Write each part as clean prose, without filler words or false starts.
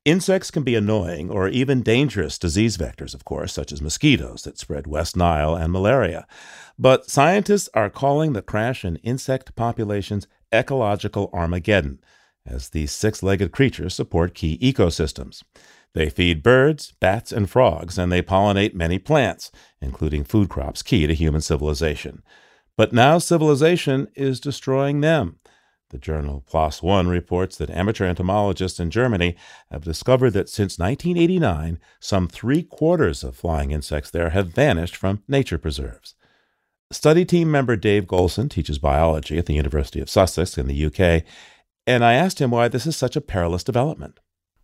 Insects can be annoying or even dangerous disease vectors, of course, such as mosquitoes that spread West Nile and malaria. But scientists are calling the crash in insect populations ecological Armageddon, as these six-legged creatures support key ecosystems. They feed birds, bats, and frogs, and they pollinate many plants, including food crops key to human civilization. But now civilization is destroying them. The journal PLOS ONE reports that amateur entomologists in Germany have discovered that since 1989, some three-quarters of flying insects there have vanished from nature preserves. Study team member Dave Golson teaches biology at the University of Sussex in the UK, and I asked him why this is such a perilous development.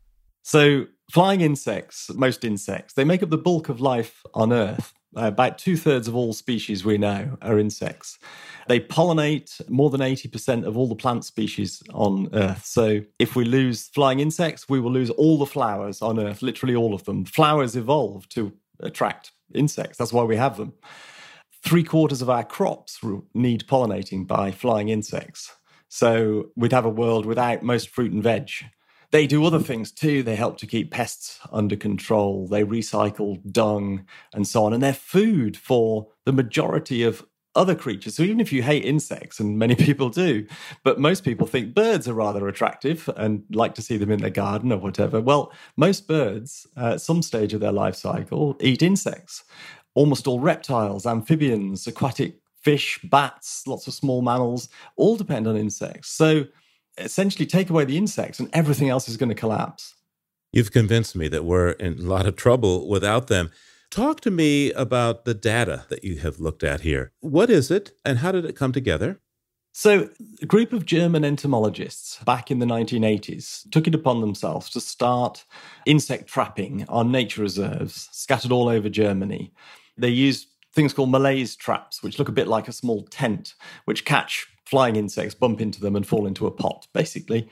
So flying insects, most insects, they make up the bulk of life on Earth. About 2/3 of all species we know are insects. They pollinate more than 80% of all the plant species on Earth. So if we lose flying insects, we will lose all the flowers on Earth, literally all of them. Flowers evolved to attract insects. That's why we have them. 3/4 of our crops need pollinating by flying insects. So we'd have a world without most fruit and veg. They do other things too. They help to keep pests under control. They recycle dung and so on. And they're food for the majority of other creatures. So even if you hate insects, and many people do, but most people think birds are rather attractive and like to see them in their garden or whatever. Well, most birds at some stage of their life cycle eat insects. Almost all reptiles, amphibians, aquatic fish, bats, lots of small mammals, all depend on insects. So essentially take away the insects and everything else is going to collapse. You've convinced me that we're in a lot of trouble without them. Talk to me about the data that you have looked at here. What is it and how did it come together? So a group of German entomologists back in the 1980s took it upon themselves to start insect trapping on nature reserves scattered all over Germany. They used things called Malaise traps, which look a bit like a small tent, which catch flying insects, bump into them and fall into a pot, basically.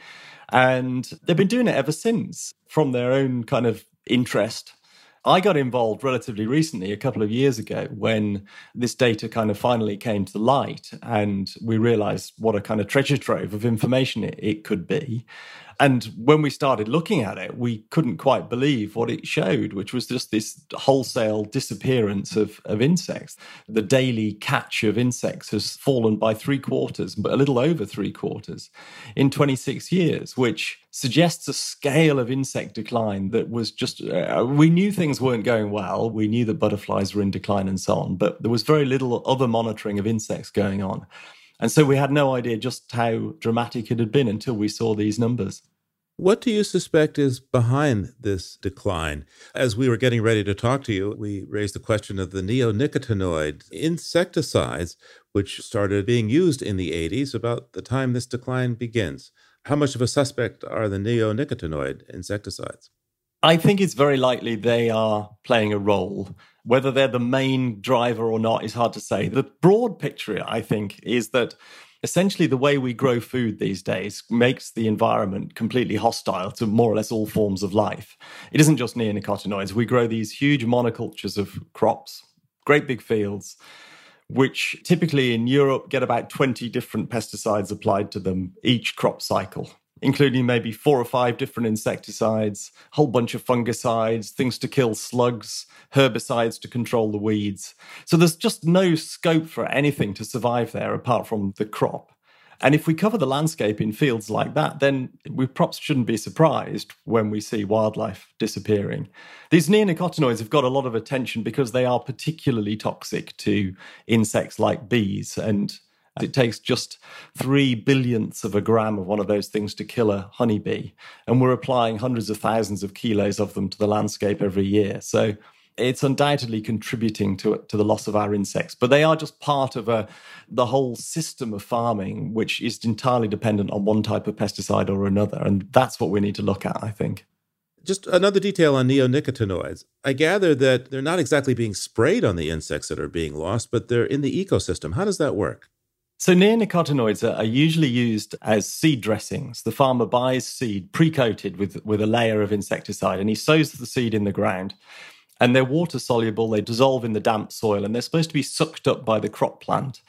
And they've been doing it ever since from their own kind of interest. I got involved relatively recently, a couple of years ago, when this data kind of finally came to light and we realized what a kind of treasure trove of information it could be. And when we started looking at it, we couldn't quite believe what it showed, which was just this wholesale disappearance of insects. The daily catch of insects has fallen by 3/4, but a little over 3/4 in 26 years, which suggests a scale of insect decline that was just, we knew things weren't going well. We knew that butterflies were in decline and so on, but there was very little other monitoring of insects going on. And so we had no idea just how dramatic it had been until we saw these numbers. What do you suspect is behind this decline? As we were getting ready to talk to you, we raised the question of the neonicotinoid insecticides, which started being used in the 80s, about the time this decline begins. How much of a suspect are the neonicotinoid insecticides? I think it's very likely they are playing a role. Whether they're the main driver or not is hard to say. The broad picture, I think, is that essentially the way we grow food these days makes the environment completely hostile to more or less all forms of life. It isn't just neonicotinoids. We grow these huge monocultures of crops, great big fields, which typically in Europe get about 20 different pesticides applied to them each crop cycle, including maybe 4 or 5 different insecticides, a whole bunch of fungicides, things to kill slugs, herbicides to control the weeds. So there's just no scope for anything to survive there apart from the crop. And if we cover the landscape in fields like that, then we perhaps shouldn't be surprised when we see wildlife disappearing. These neonicotinoids have got a lot of attention because they are particularly toxic to insects like bees, and it takes just 3/100000th of a gram of one of those things to kill a honeybee. And we're applying hundreds of thousands of kilos of them to the landscape every year. So it's undoubtedly contributing to the loss of our insects. But they are just part of the whole system of farming, which is entirely dependent on one type of pesticide or another. And that's what we need to look at, I think. Just another detail on neonicotinoids. I gather that they're not exactly being sprayed on the insects that are being lost, but they're in the ecosystem. How does that work? So neonicotinoids are usually used as seed dressings. The farmer buys seed pre-coated with a layer of insecticide, and he sows the seed in the ground. And they're water soluble, they dissolve in the damp soil, and they're supposed to be sucked up by the crop plant.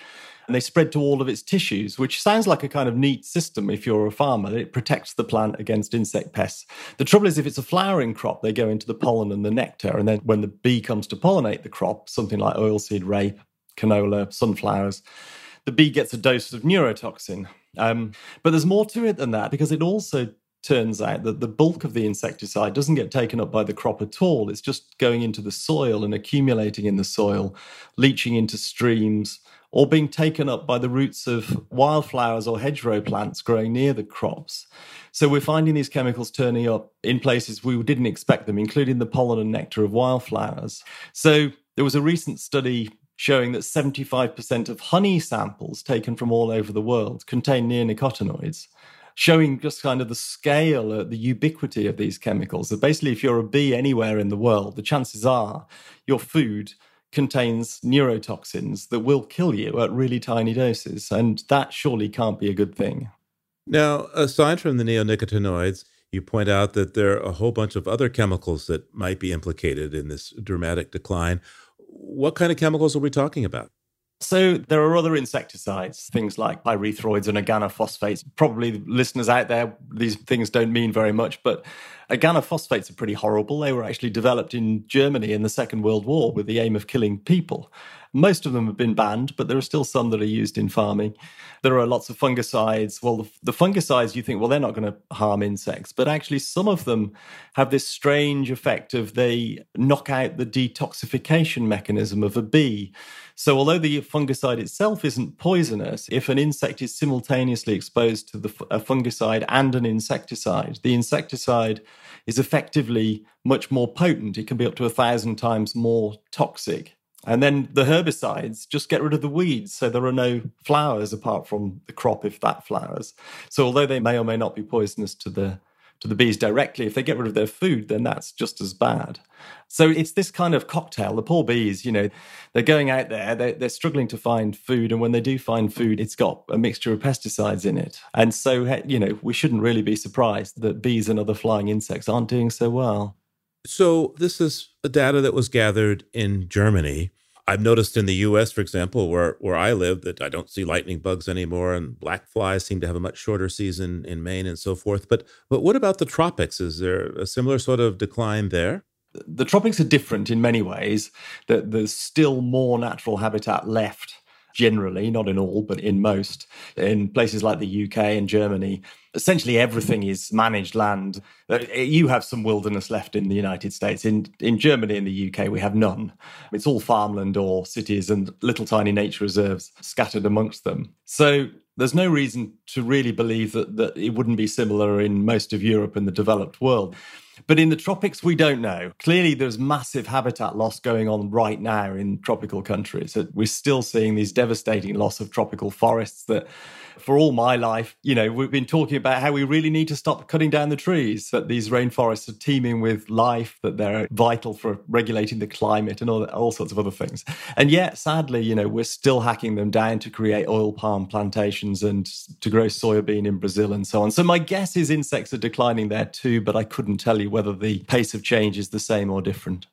and they spread to all of its tissues, which sounds like a kind of neat system if you're a farmer. It protects the plant against insect pests. The trouble is, if it's a flowering crop, they go into the pollen and the nectar. And then when the bee comes to pollinate the crop, something like oilseed rape, canola, sunflowers, the bee gets a dose of neurotoxin. But there's more to it than that, because it also turns out that the bulk of the insecticide doesn't get taken up by the crop at all. It's just going into the soil and accumulating in the soil, leaching into streams, or being taken up by the roots of wildflowers or hedgerow plants growing near the crops. So we're finding these chemicals turning up in places we didn't expect them, including the pollen and nectar of wildflowers. So there was a recent study showing that 75% of honey samples taken from all over the world contain neonicotinoids, showing just kind of the scale, the ubiquity of these chemicals. That basically, if you're a bee anywhere in the world, the chances are your food contains neurotoxins that will kill you at really tiny doses. And that surely can't be a good thing. Now, aside from the neonicotinoids, you point out that there are a whole bunch of other chemicals that might be implicated in this dramatic decline. What kind of chemicals are we talking about? So there are other insecticides, things like pyrethroids and organophosphates. Probably the listeners out there, these things don't mean very much, but organophosphates are pretty horrible. They were actually developed in Germany in the Second World War with the aim of killing people. Most of them have been banned, but there are still some that are used in farming. There are lots of fungicides. Well, the fungicides, you think, well, they're not going to harm insects, but actually some of them have this strange effect of they knock out the detoxification mechanism of a bee. So although the fungicide itself isn't poisonous, if an insect is simultaneously exposed to a fungicide and an insecticide, the insecticide is effectively much more potent. It can be up to 1,000 times more toxic. And then the herbicides just get rid of the weeds, so there are no flowers apart from the crop if that flowers. So although they may or may not be poisonous to the bees directly, if they get rid of their food, then that's just as bad. So it's this kind of cocktail. The poor bees, they're going out there, they're struggling to find food. And when they do find food, it's got a mixture of pesticides in it. And so, we shouldn't really be surprised that bees and other flying insects aren't doing so well. So this is data that was gathered in Germany. I've noticed in the U.S., for example, where I live, that I don't see lightning bugs anymore, and black flies seem to have a much shorter season in Maine and so forth. But what about the tropics? Is there a similar sort of decline there? The tropics are different in many ways. There's still more natural habitat left, generally, not in all, but in most. In places like the UK and Germany, essentially everything is managed land. You have some wilderness left in the United States. In Germany and the UK, we have none. It's all farmland or cities and little tiny nature reserves scattered amongst them. So there's no reason to really believe that it wouldn't be similar in most of Europe and the developed world. But in the tropics, we don't know. Clearly, there's massive habitat loss going on right now in tropical countries. We're still seeing these devastating loss of tropical forests that, for all my life, we've been talking about how we really need to stop cutting down the trees, that these rainforests are teeming with life, that they're vital for regulating the climate and all sorts of other things. And yet, sadly, we're still hacking them down to create oil palm plantations and to grow soybean in Brazil and so on. So my guess is insects are declining there too, but I couldn't tell you whether the pace of change is the same or different.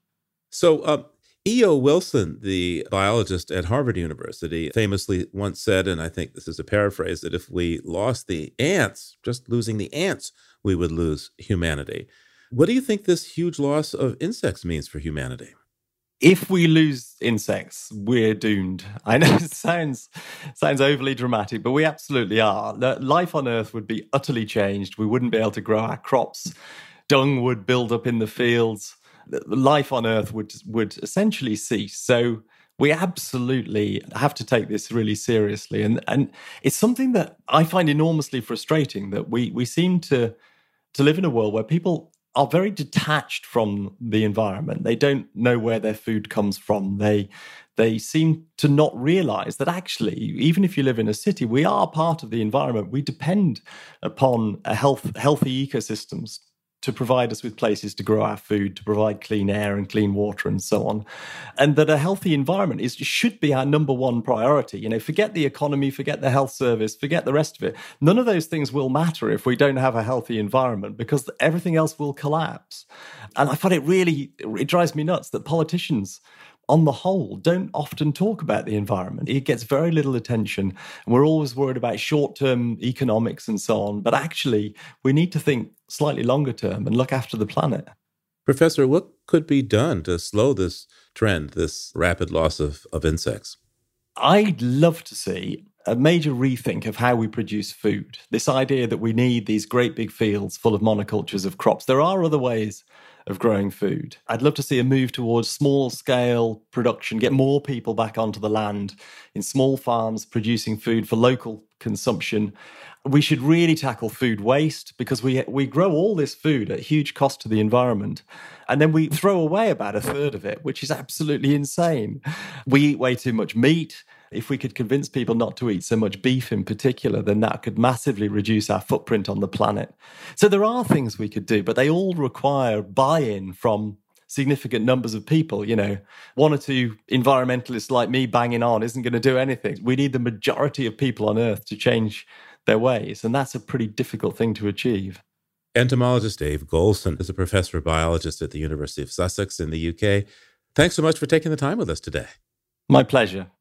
So E.O. Wilson, the biologist at Harvard University, famously once said, and I think this is a paraphrase, that if we lost the ants, just losing the ants, we would lose humanity. What do you think this huge loss of insects means for humanity? If we lose insects, we're doomed. I know it sounds overly dramatic, but we absolutely are. Life on Earth would be utterly changed. We wouldn't be able to grow our crops. Dung would build up in the fields. Life on Earth would essentially cease. So we absolutely have to take this really seriously. And it's something that I find enormously frustrating, that we seem to live in a world where people are very detached from the environment. They don't know where their food comes from. They seem to not realize that actually, even if you live in a city, we are part of the environment. We depend upon healthy ecosystems to provide us with places to grow our food, to provide clean air and clean water and so on. And that a healthy environment should be our number one priority. Forget the economy, forget the health service, forget the rest of it. None of those things will matter if we don't have a healthy environment, because everything else will collapse. And I find it drives me nuts that politicians on the whole, don't often talk about the environment. It gets very little attention. And we're always worried about short-term economics and so on. But actually, we need to think slightly longer term and look after the planet. Professor, what could be done to slow this trend, this rapid loss of insects? I'd love to see a major rethink of how we produce food. This idea that we need these great big fields full of monocultures of crops. There are other ways of growing food. I'd love to see a move towards small scale production, get more people back onto the land in small farms producing food for local consumption. We should really tackle food waste because we grow all this food at huge cost to the environment. And then we throw away about a third of it, which is absolutely insane. We eat way too much meat. If we could convince people not to eat so much beef in particular, then that could massively reduce our footprint on the planet. So there are things we could do, but they all require buy-in from significant numbers of people. You know, one or two environmentalists like me banging on isn't going to do anything. We need the majority of people on Earth to change their ways, and that's a pretty difficult thing to achieve. Entomologist Dave Goulson is a professor of biologist at the University of Sussex in the UK. Thanks so much for taking the time with us today. My pleasure.